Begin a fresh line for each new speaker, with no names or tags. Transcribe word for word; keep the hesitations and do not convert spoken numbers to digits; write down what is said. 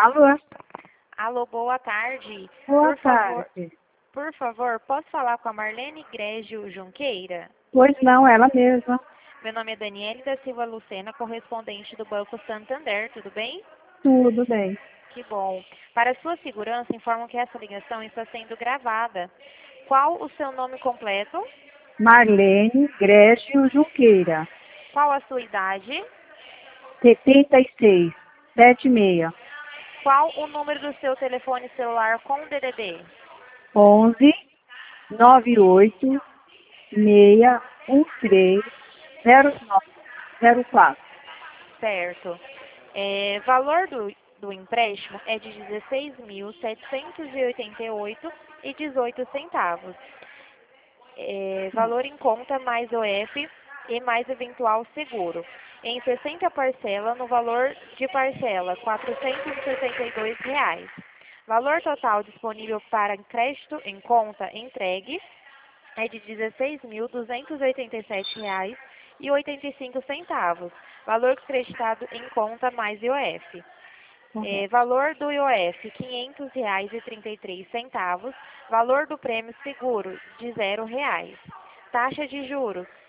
Alô?
Alô, boa tarde.
Boa
por favor,
tarde.
por favor, posso falar com a Marlene Grégio Junqueira?
Pois não, ela mesma.
Meu nome é Daniele da Silva Lucena, correspondente do Banco Santander, tudo bem?
Tudo bem.
Que bom. Para sua segurança, informo que essa ligação está sendo gravada. Qual o seu nome completo?
Marlene Grégio Junqueira,
Qual a sua idade?
setenta e seis, setenta e seis.
Qual o número do seu telefone celular com D D D?
onze, noventa e oito, seis um três, zero nove zero quatro.
Certo. É, valor do, do empréstimo é de dezesseis mil setecentos e oitenta e oito reais e dezoito centavos. É, valor em conta mais O F e mais eventual seguro. Em sessenta parcela no valor de parcela quatrocentos e sessenta e dois reais. Valor total disponível para crédito em conta entregue é de dezesseis mil duzentos e oitenta e sete reais e oitenta e cinco centavos. Valor creditado em conta mais I O F. É, valor do I O F, quinhentos reais e trinta e três centavos. Valor do prêmio seguro, de zero reais. Taxa de juros,